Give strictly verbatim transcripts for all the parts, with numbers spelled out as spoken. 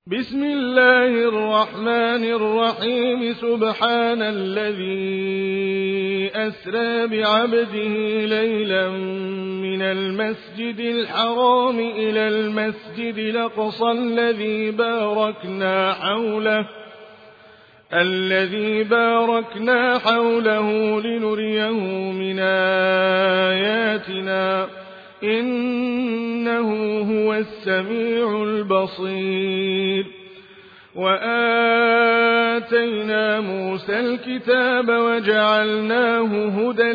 بسم الله الرحمن الرحيم سبحان الذي أسرى بعبده ليلا من المسجد الحرام إلى المسجد الأقصى الذي باركنا حوله الذي باركنا حوله لنريه من آياتنا إنه هو السميع البصير. وآتينا موسى الكتاب وجعلناه هدى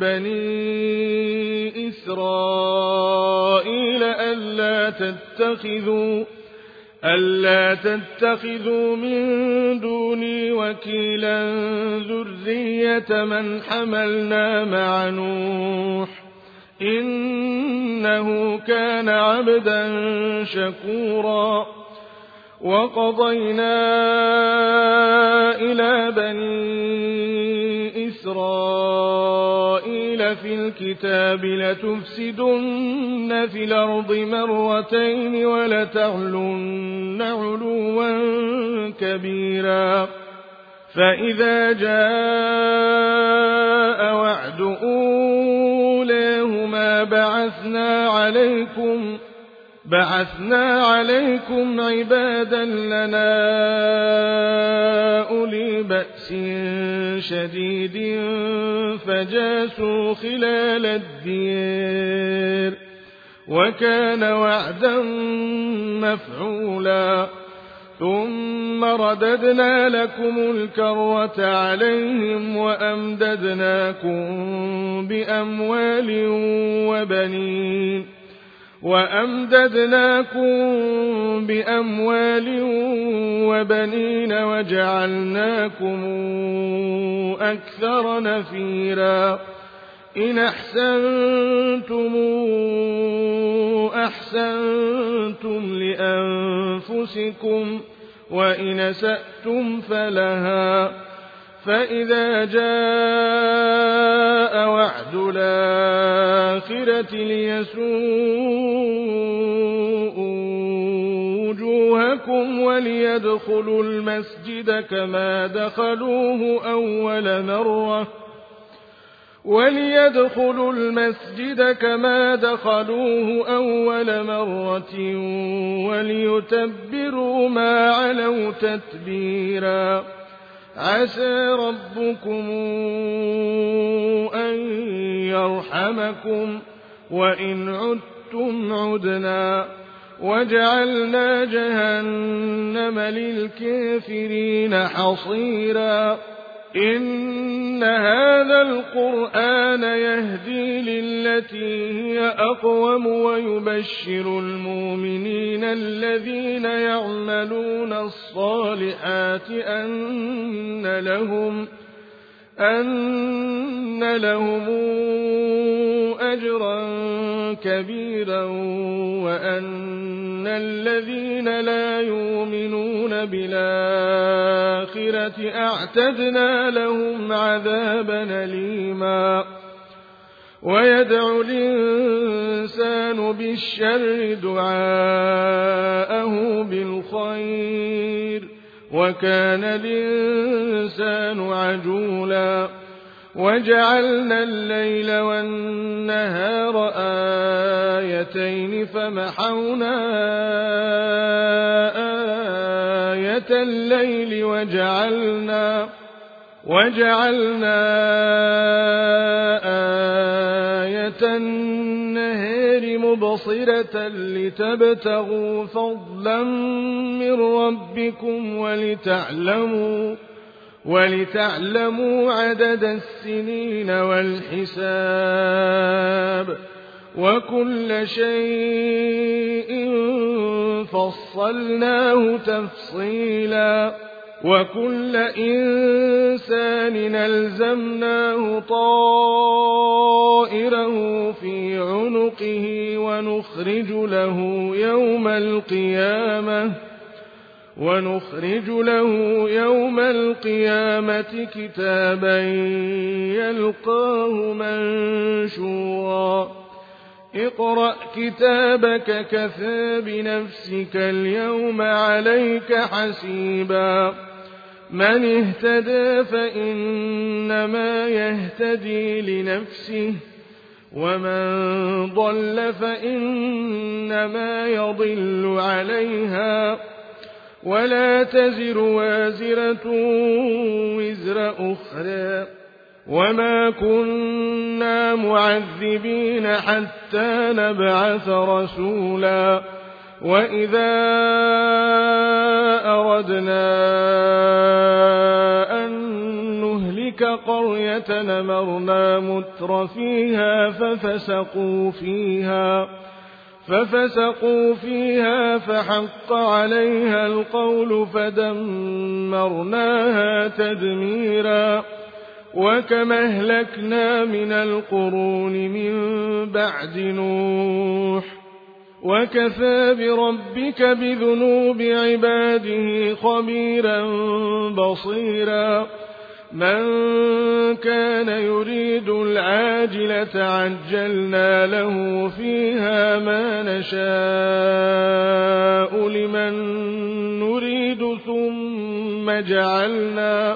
لبني إسرائيل ألا تتخذوا ألا تتخذوا من دوني وكيلا ذرية من حملنا مع نوح إنه كان عبدا شكورا. وقضينا إلى بني إسرائيل في الكتاب لتفسدن في الأرض مرتين ولتعلن علوا كبيرا. فإذا جاء وعد أولاهما بعثنا عليكم بعثنا عليكم عبادا لنا أولي بأس شديد فجاسوا خلال الديار وكان وعدا مفعولا. ثم رددنا لكم الكرة عليهم وأمددناكم بأموال وبنين وأمددناكم بأموال وبنين وجعلناكم أكثر نفيرا. إن أحسنتم أحسنتم لأنفسكم وإن أسأتم فلها. فإذا جاء وعد الآخرة ليسوءوا وجوهكم وليدخلوا المسجد كما دخلوه أول مرة وليدخلوا المسجد كما دخلوه أول مرة وليتبروا ما علوا تتبيرا. عسى ربكم أن يرحمكم وإن عدتم عدنا وجعلنا جهنم للكافرين حصيرا. إن هذا القرآن يهدي للتي هي أقوم ويبشر المؤمنين الذين يعملون الصالحات أن لهم أن لهم أجرا كبيرا وأن الذين لا يؤمنون بالآخرة أعتدنا لهم عذابا أليما. ويدعو الإنسان بالشر دعاءه بالخير وكان الإنسان عجولا. وجعلنا الليل والنهار آيتين فمحونا آية الليل وجعلنا وجعلنا آية النهار مبصرة لتبتغوا فضلا من ربكم ولتعلموا ولتعلموا عدد السنين والحساب وكل شيء فصلناه تفصيلا. وكل إنسان ألزمناه طائره في عنقه ونخرج له يوم القيامة ونخرج له يوم القيامة كتابا يلقاه منشورا. اقرأ كتابك كفى بنفسك اليوم عليك حسيبا من اهتدى فإنما يهتدي لنفسه ومن ضل فإنما يضل عليها ولا تزر وازرة وزر أخرى وما كنا معذبين حتى نبعث رسولا وإذا أردنا أن نهلك قرية أمرنا متر فيها ففسقوا فيها ففسقوا فيها فحق عليها القول فدمرناها تدميرا وكما أهلكنا من القرون من بعد نوح وكفى بربك بذنوب عباده خبيرا بصيرا من كان يريد العاجلة عجلنا له فيها ما نشاء لمن نريد ثم جعلنا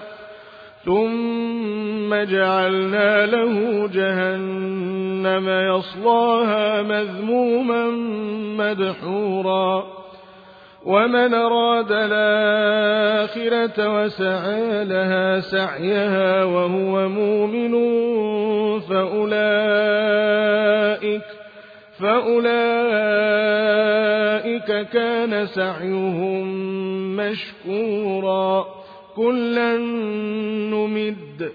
ثم جعلنا له جهنم يصلاها مذموما مدحورا ومن أراد الآخرة وسعى لها سعيها وهو مؤمن فأولئك فأولئك كان سعيهم مشكورا كلا نمد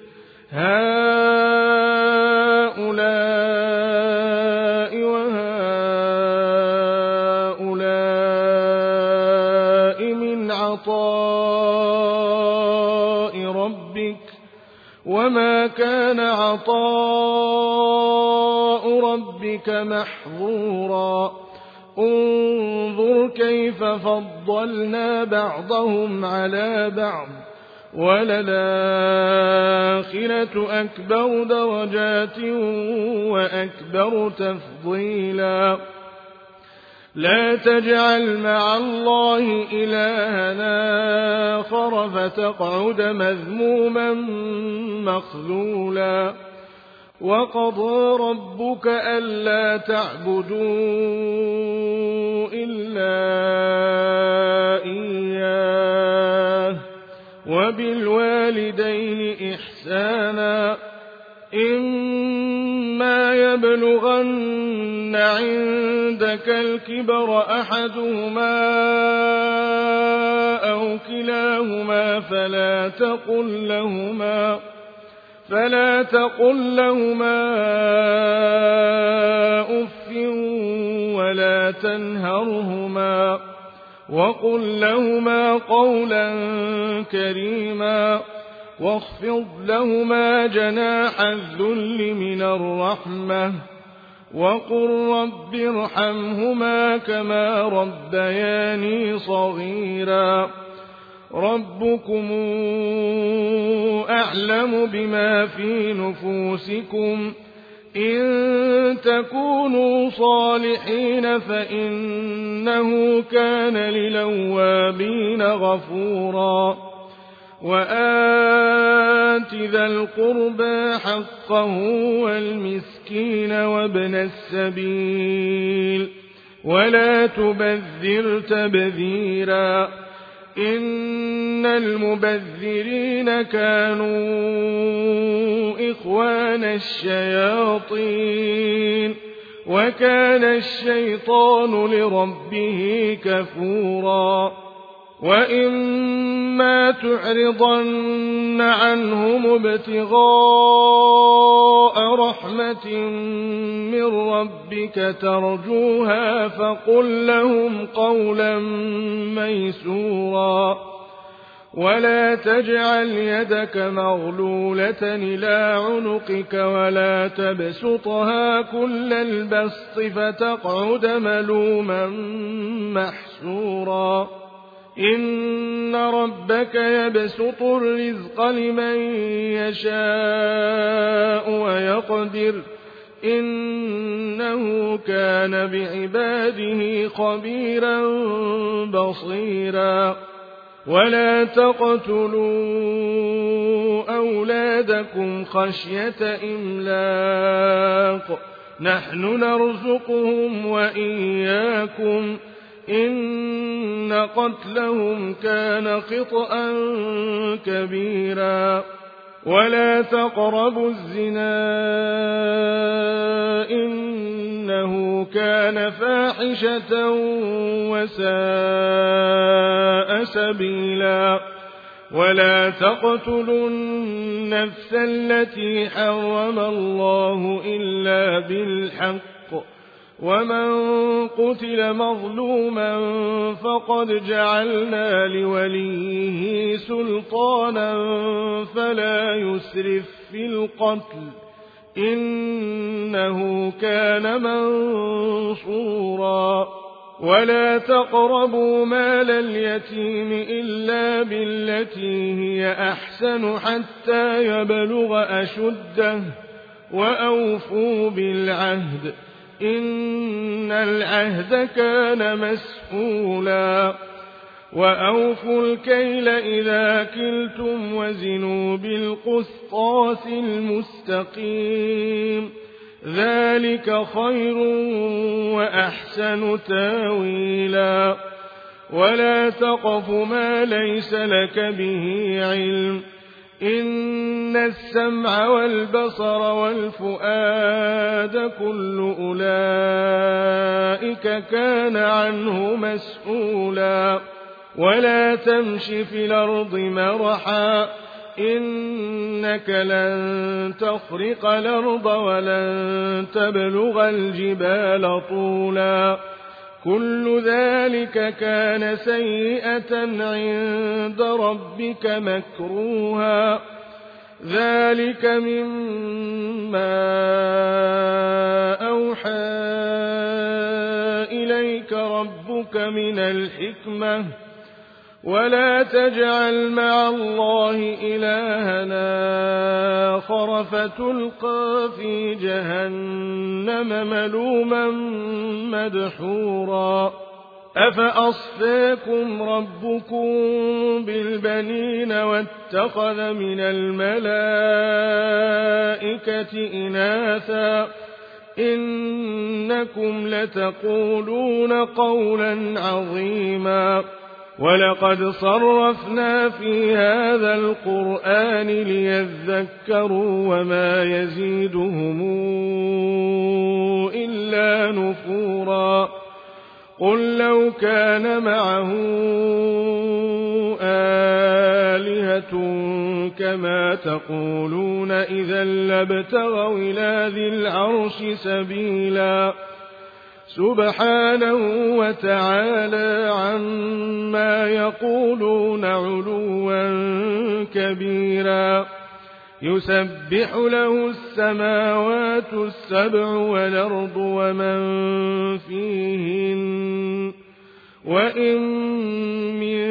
هؤلاء وهؤلاء من عطاء ربك وما كان عطاء ربك محظورا انظر كيف فضلنا بعضهم على بعض وللآخرة أكبر درجات وأكبر تفضيلا لا تجعل مع الله إلهنا آخر فتقعد مذموما مخذولا وقضى ربك ألا تعبدوا إلا إياه وبالوالدين إحسانا إما يبلغن عندك الكبر أحدهما أو كلاهما فلا تقل لهما فلا تقل لهما أف ولا تنهرهما وقل لهما قولا كريما واخفض لهما جناح الذل من الرحمة وقل رب ارحمهما كما ربياني صغيرا ربكم أعلم بما في نفوسكم إن تكونوا صالحين فإنه كان للأوابين غفورا وآت ذا القربى حقه والمسكين وابن السبيل ولا تبذر تبذيرا إن المبذرين كانوا إخوان الشياطين وكان الشيطان لربه كفورا وإما تعرضن عنهم ابتغاء رحمة من ربك ترجوها فقل لهم قولا ميسورا ولا تجعل يدك مغلولة إلى عنقك ولا تبسطها كل البسط فتقعد ملوما محسورا إن ربك يبسط الرزق لمن يشاء ويقدر إنه كان بعباده خبيرا بصيرا ولا تقتلوا أولادكم خشية إملاق نحن نرزقهم وإياكم إن قتلهم كان خطأ كبيرا ولا تقربوا الزنا إنه كان فاحشة وساء سبيلا ولا تقتلوا النفس التي حرم الله إلا بالحق ومن قتل مظلوما فقد جعلنا لوليه سلطانا فلا يسرف في القتل إنه كان منصورا ولا تقربوا مال اليتيم إلا بالتي هي أحسن حتى يبلغ أشده وأوفوا بالعهد إن العهد كان مسؤولا وأوفوا الكيل إذا كلتم وزنوا بالقسطاس المستقيم ذلك خير وأحسن تاويلا ولا تقف ما ليس لك به علم إن السمع والبصر والفؤاد كل أولئك كان عنه مسؤولا ولا تمش في الأرض مرحا إنك لن تخرق الأرض ولن تبلغ الجبال طولا كل ذلك كان سيئة عند ربك مكروها ذلك مما أوحى إليك ربك من الحكمة ولا تجعل مع الله إلهنا آخر فتلقى في جهنم ملوما مدحورا أفأصفاكم ربكم بالبنين واتخذ من الملائكة إناثا إنكم لتقولون قولا عظيما ولقد صرفنا في هذا القرآن ليذكروا وما يزيدهم إلا نفورا قل لو كان معه آلهة كما تقولون إذا لابتغوا إلى ذي العرش سبيلا سبحانه وتعالى عما يقولون علوا كبيرا يسبح له السماوات السبع والأرض ومن فيهن وإن من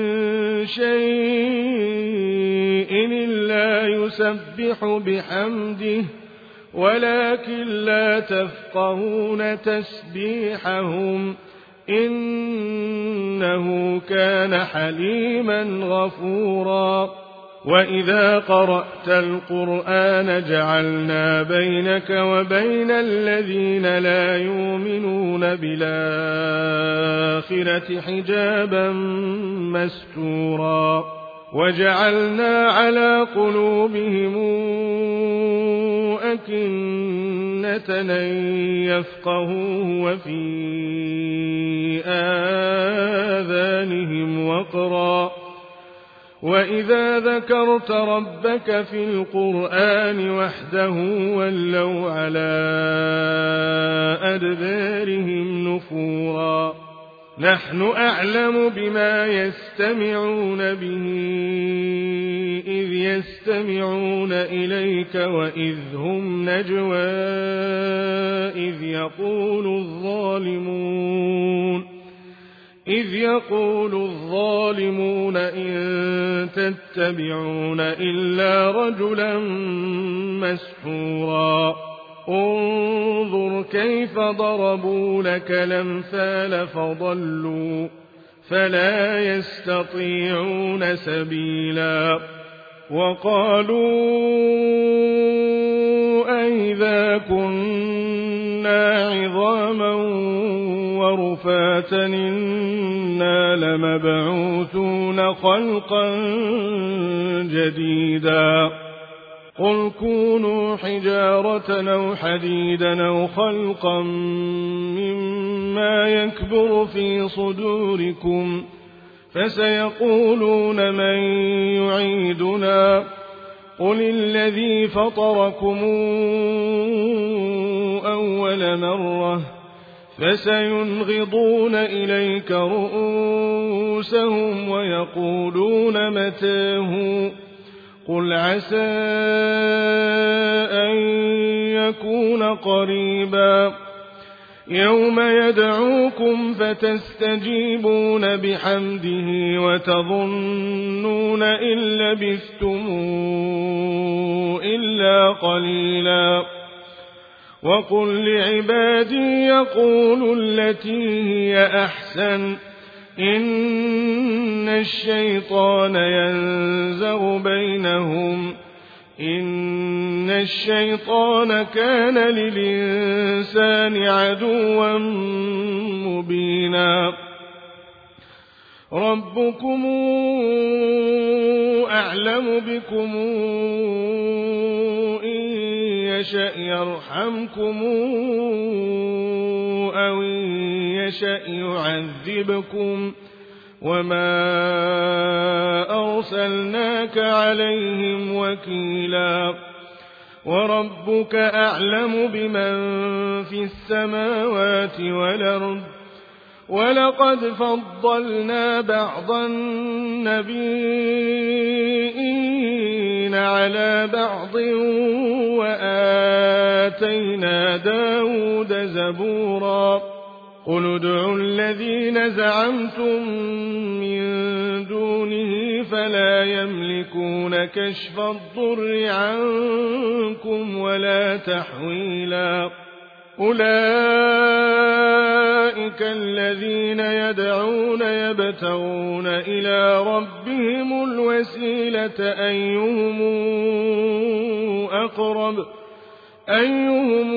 شيء إلا يسبح بحمده ولكن لا تفقهون تسبيحهم إنه كان حليما غفورا وإذا قرأت القرآن جعلنا بينك وبين الذين لا يؤمنون بالآخرة حجابا مستورا وجعلنا على قلوبهم أكنة أن يفقهوه وفي آذانهم وقرا وإذا ذكرت ربك في القرآن وحده ولوا على أدبارهم نفورا نحن أعلم بما يستمعون به إذ يستمعون إليك وإذ هم نجوى إذ يقول الظالمون إذ يقول الظالمون إن تتبعون إلا رجلا مسحورا انظر كيف ضربوا لك الأمثال فضلوا فلا يستطيعون سبيلا وقالوا أئذا كنا عظاما ورفاتا إنا لمبعوثون خلقا جديدا قل كونوا حجارة أو حديدا أو خلقا مما يكبر في صدوركم فسيقولون من يعيدنا قل الذي فطركم أول مرة فسينغضون إليك رؤوسهم ويقولون متاه قل عسى أن يكون قريبا يوم يدعوكم فتستجيبون بحمده وتظنون إن لبثتم إلا قليلا وقل لعبادي يقولوا التي هي أحسن إن الشيطان ينزغ بينهم إن الشيطان كان للإنسان عدوا مبينا ربكم أعلم بكم إن يشأ يرحمكم أو إن يشأ يعذبكم وما أرسلناك عليهم وكيلا وربك أعلم بمن في السماوات والأرض ولقد فضلنا بعض النبيين على بعض وآتينا داود زبورا قل ادعوا الذين زعمتم من دونه فلا يملكون كشف الضر عنكم ولا تحويلا أولئك الذين يدعون يبتغون إلى ربهم الوسيلة أيهم أقرب أيهم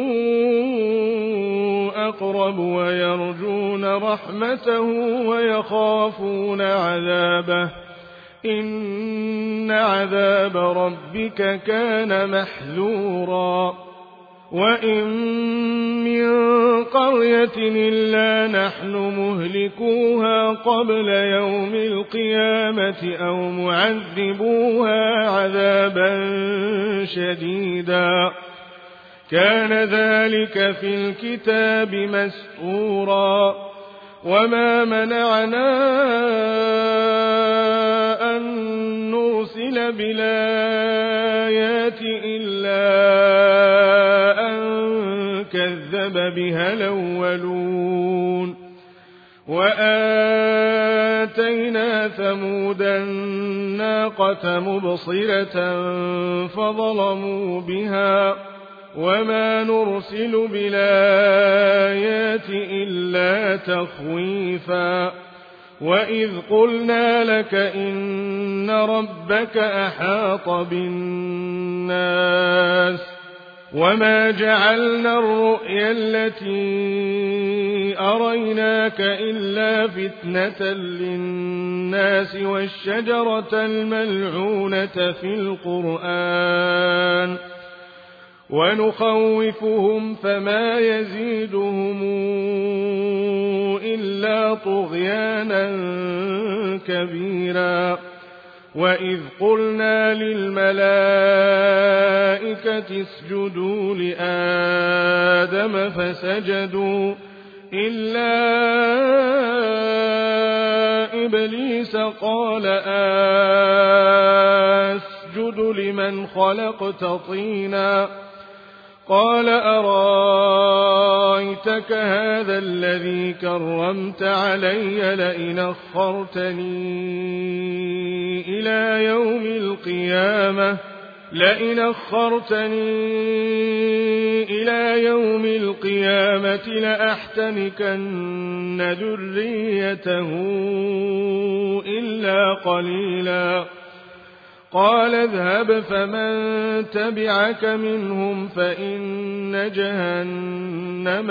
أقرب ويرجون رحمته ويخافون عذابه إن عذاب ربك كان محذورا وإن من قرية إلا نحن مهلكوها قبل يوم القيامة أو معذبوها عذابا شديدا كان ذلك في الكتاب مسطورا وما منعنا أن نرسل بالآيات إلا أن كذب بها الأولون وآتينا ثمود الناقة مبصرة فظلموا بها وما نرسل بالآيات إلا تخويفا وإذ قلنا لك إن ربك أحاط بالناس وما جعلنا الرؤيا التي أريناك إلا فتنة للناس والشجرة الملعونة في القرآن ونخوفهم فما يزيدهم إلا طغيانا كبيرا وإذ قلنا للملائكة اسجدوا لآدم فسجدوا إلا إبليس قال أسجد لمن خلقت طينا قال أرايتك هذا الذي كرمت علي لئن أخرتني إلى يوم القيامة لئن أخرتني إلى يوم القيامة لأحتنكن ذريته إلا قليلا قال اذهب فمن تبعك منهم فإن جهنم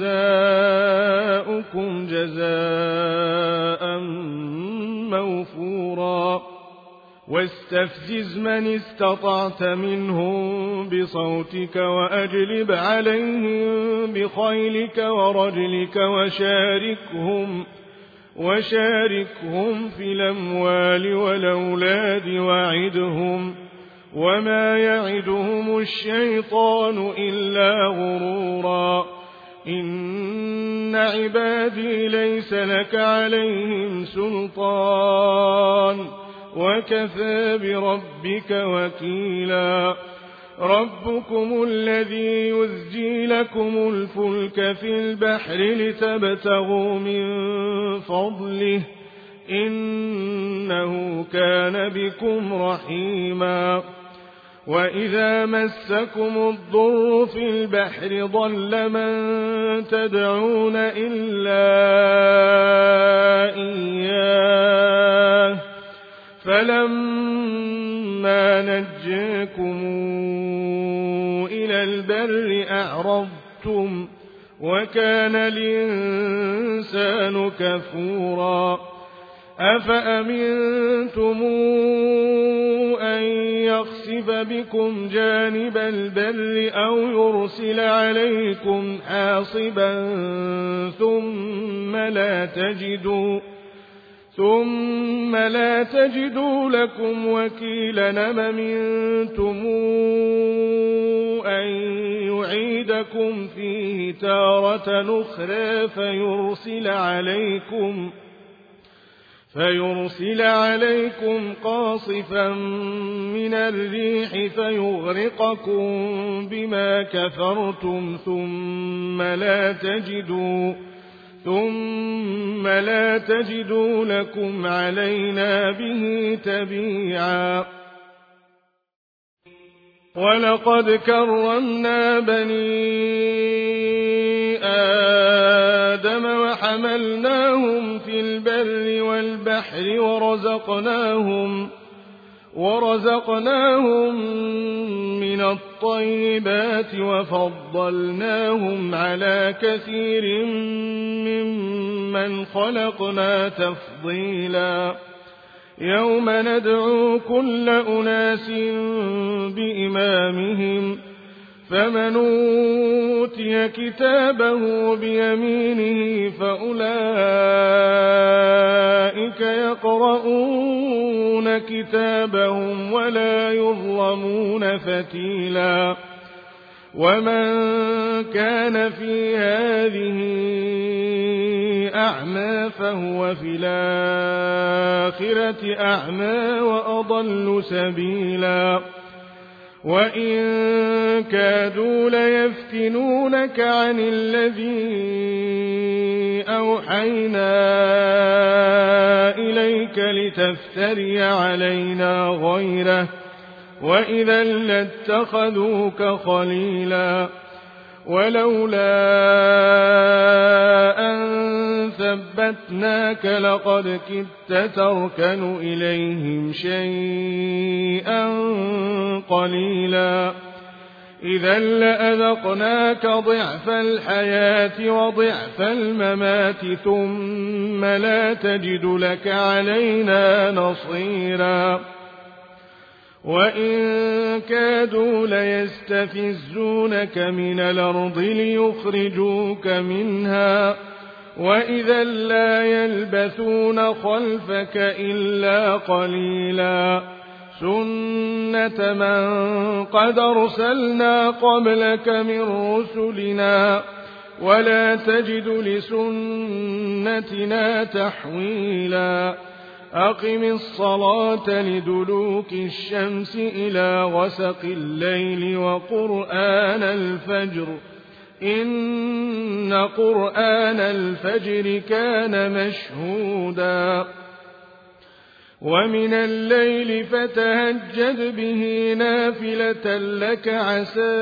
جزاؤكم جزاء موفورا واستفزز من استطعت منهم بصوتك وأجلب عليهم بخيلك ورجلك وشاركهم وشاركهم في الأموال والأولاد وعدهم وما يعدهم الشيطان إلا غرورا إن عبادي ليس لك عليهم سلطان وكفى بربك وكيلا ربكم الذي يزجي لكم الفلك في البحر لتبتغوا من فضله إنه كان بكم رحيما وإذا مسكم الضر في البحر ضل من تدعون إلا إياه فلما نجاكم إلى البر أعرضتم وكان الإنسان كفورا أفأمنتم أن يخسف بكم جانب البر أو يرسل عليكم حاصبا ثم لا تجدوا ثم لا تجدوا لكم وكيلا أم أمنتم أن يعيدكم فيه تارة أخرى فيرسل عليكم فيرسل عليكم قاصفا من الريح فيغرقكم بما كفرتم ثم لا تجدوا ثم لا تجدوا لكم علينا به تبيعا ولقد كرمنا بني آدم وحملناهم في البر والبحر ورزقناهم ورزقناهم من الطيبات وفضلناهم على كثير ممن خلقنا تفضيلا يوم ندعو كل أناس بإمامهم فمن أوتي كتابه بيمينه فأولئك يقرؤون كتابهم ولا يظلمون فتيلا ومن كان في هذه أعمى فهو في الآخرة أعمى وأضل سبيلا وإن كادوا ليفتنونك عن الذي أوحينا إليك لتفتري علينا غيره وإذا لاتخذوك خليلا ولولا أن ثبتناك لقد كدت تركن إليهم شيئا قليلا إذا لأذقناك ضعف الحياة وضعف الممات ثم لا تجد لك علينا نصيرا وإن كادوا ليستفزونك من الأرض ليخرجوك منها وإذا لا يلبثون خلفك إلا قليلا سنة من قد أرسلنا قبلك من رسلنا ولا تجد لسنتنا تحويلا أقم الصلاة لدلوك الشمس إلى غسق الليل وقرآن الفجر إن قرآن الفجر كان مشهودا ومن الليل فتهجد به نافلة لك عسى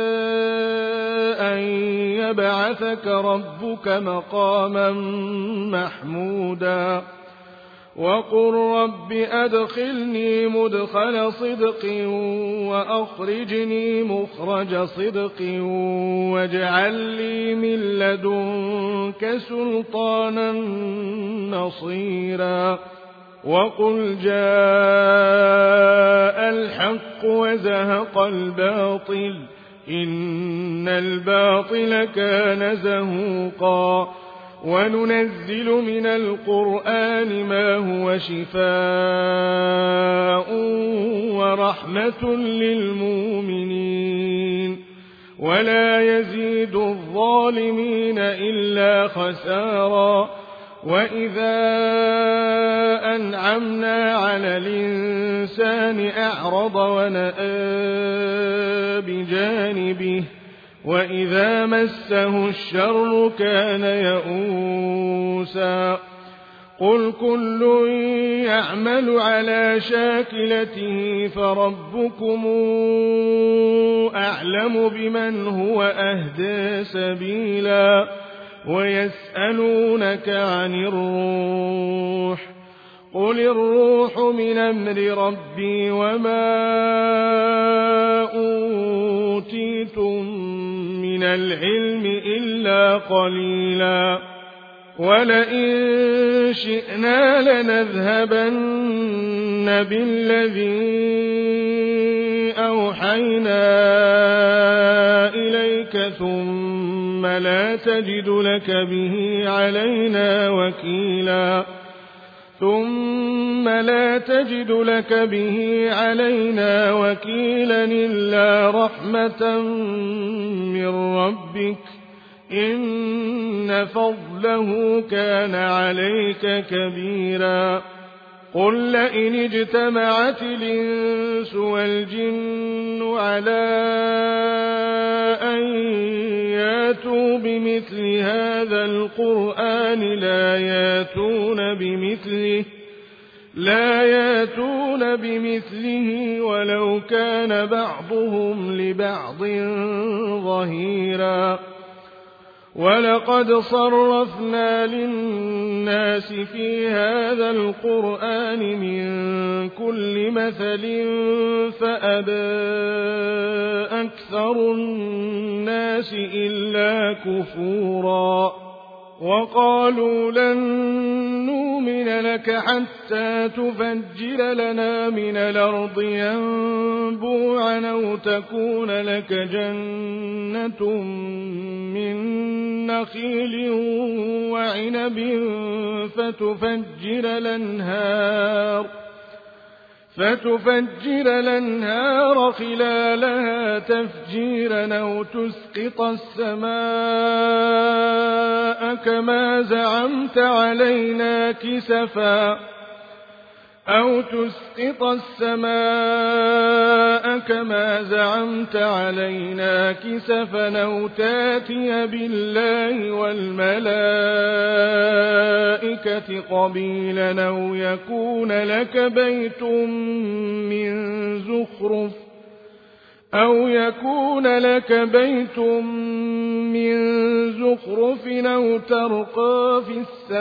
أن يبعثك ربك مقاما محمودا وقل رب أدخلني مدخل صدق وأخرجني مخرج صدق واجعل لي من لدنك سلطانا نصيرا وقل جاء الحق وزهق الباطل إن الباطل كان زهوقا وننزل من القرآن ما هو شفاء ورحمة للمؤمنين ولا يزيد الظالمين إلا خسارا وإذا أنعمنا على الإنسان أعرض ونأى بجانبه وإذا مسه الشر كان يئوسا قل كل يعمل على شاكلته فربكم أعلم بمن هو أهدى سبيلا ويسألونك عن الروح قل الروح من أمر ربي وما أوتيتم من العلم إلا قليلا ولئن شئنا لنذهبن بالذي أوحينا إليك ثم لا تجد لك به علينا وكيلا ثم لا تجد لك به علينا وكيلا إلا رحمة من ربك إن فضله كان عليك كبيرا قل لئن اجتمعت الإنس والجن على أن ياتوا بمثل هذا القرآن لا ياتون بمثله لا ياتون بمثله ولو كان بعضهم لبعض ظهيرا ولقد صرفنا للناس في هذا القرآن من كل مثل فأبى أكثر الناس إلا كفورا وقالوا لن نؤمن لك حتى تفجر لنا من الأرض ينبوعا أو تكون لك جنة من نخيل وعنب فتفجر الأنهار فتفجر الأنهار خلالها تفجيرا أو تسقط السماء كما زعمت علينا كسفا أو تسقط السماء كما زعمت علينا كسفا أو تاتي بالله والملائكة قبيلا أو يكون لك بيت من زخرف أو يكون لك بيت من زخرف أو ترقى في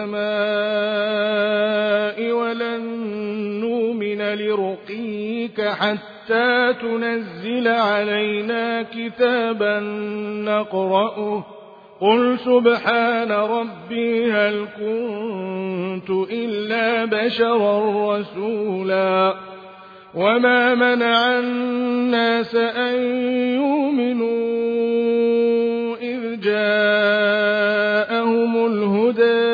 السماء ولن نؤمن لرقيك حتى تنزل علينا كتابا نقرأه قل سبحان ربي هل كنت إلا بشرا رسولا وما منع الناس أن يؤمنوا إذ جاءهم الهدى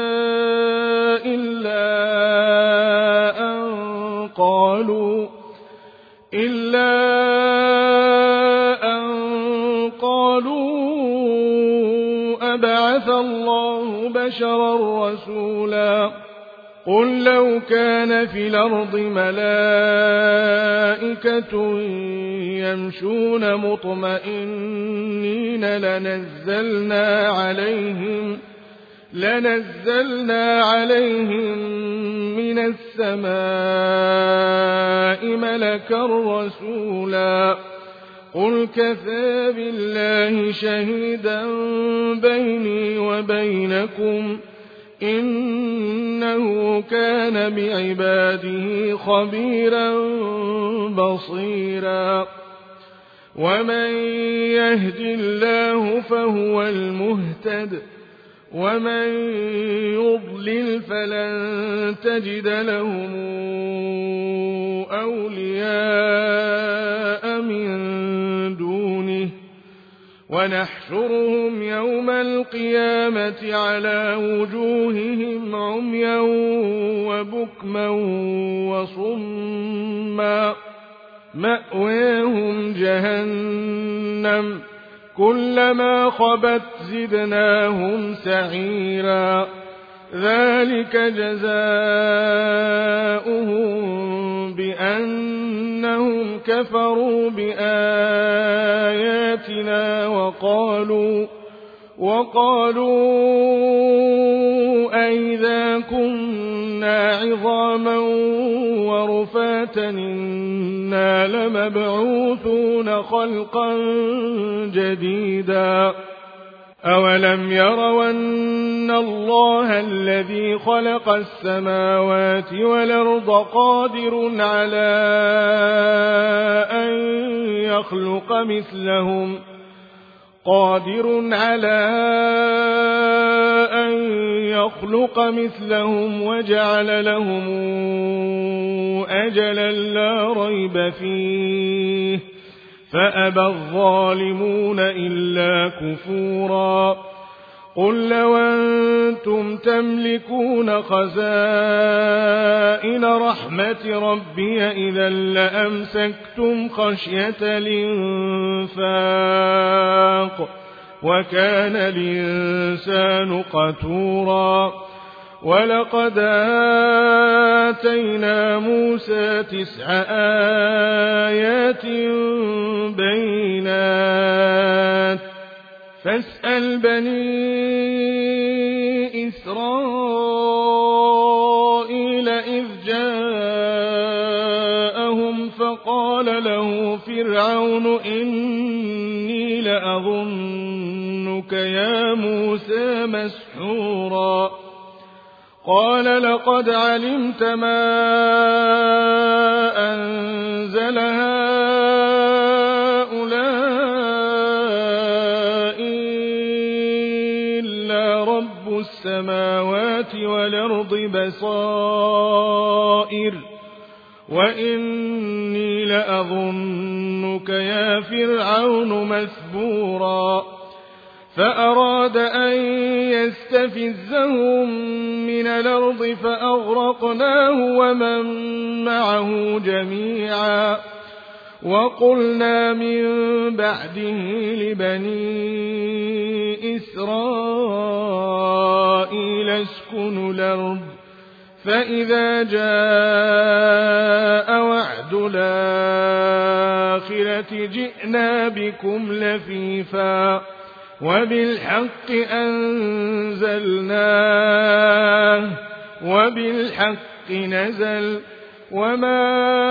إلا أن قالوا إلا أن قالوا أبعث الله بشرا رسولا قل لو كان في الأرض ملائكة يمشون مطمئنين لنزلنا عليهم لنزلنا عليهم من السماء ملكا رسولا قل كفى بالله شهيدا بيني وبينكم إنه كان بعباده خبيرا بصيرا ومن يهد الله فهو المهتد ومن يضلل فلن تجد لهم أولياء من دونه ونحشرهم يوم القيامة على وجوههم عميا وبكما وصما مأواهم جهنم كلما خبت زدناهم سعيرا ذلك جزاؤهم بأنهم كفروا بآياتنا وقالوا وقالوا أئذا كنا عظاما ورفاتا إنا لمبعوثون خلقا جديدا أولم يروا أن الله الذي خلق السماوات والأرض قادر على أن يخلق مثلهم قادر على أن يخلق مثلهم وجعل لهم أجلا لا ريب فيه فأبى الظالمون إلا كفورا قل لو أنتم تملكون خزائن رحمة ربي إذا لأمسكتم خشية الإنفاق وكان الإنسان قتورا ولقد آتينا موسى تسع آيات بينات فاسأل بني إسرائيل إذ جاءهم فقال له فرعون إني لأظنك يا موسى مسحورا قال لقد علمت ما أنزل هؤلاء إلا رب السماوات والأرض بصائر وإني لأظنك يا فرعون مثبورا فأراد أن يستفزهم من الأرض فأغرقناه ومن معه جميعا وقلنا من بعده لبني إسرائيل اسكنوا الأرض فإذا جاء وعد الآخرة جئنا بكم لفيفا وبالحق أنزلناه وبالحق نزل وما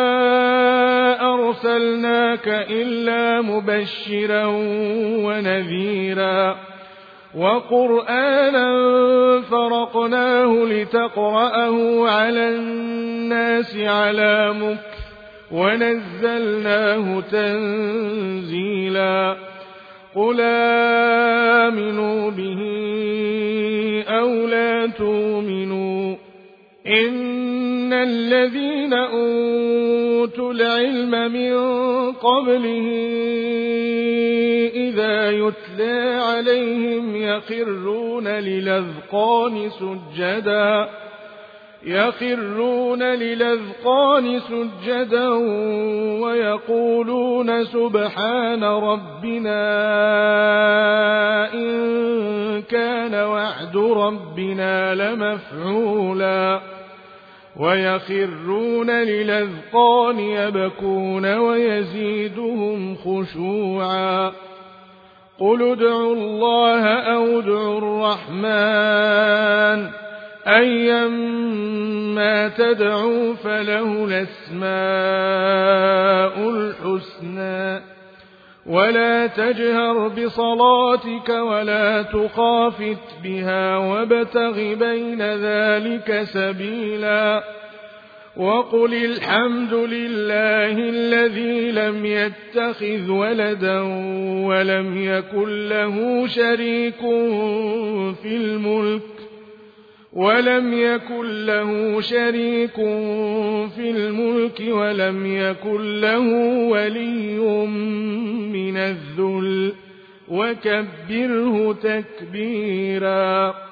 أرسلناك إلا مبشرا ونذيرا وقرآنا فرقناه لتقرأه على الناس على مكث ونزلناه تنزيلا قل آمنوا به أو لا تؤمنوا إن الذين أوتوا العلم من قبله إذا يتلى عليهم يخرون للأذقان سجدا يخرون للأذقان سجدا ويقولون سبحان ربنا إن كان وعد ربنا لمفعولا ويخرون للأذقان يبكون ويزيدهم خشوعا قل ادعوا الله أو ادعوا الرحمن أيما تدعوا فله الأسماء الحسنى ولا تجهر بصلاتك ولا تخافت بها وابتغ بين ذلك سبيلا وقل الحمد لله الذي لم يتخذ ولدا ولم يكن له شريك في الملك ولم يكن له شريك في الملك ولم يكن له ولي من الذل وكبره تكبيرا.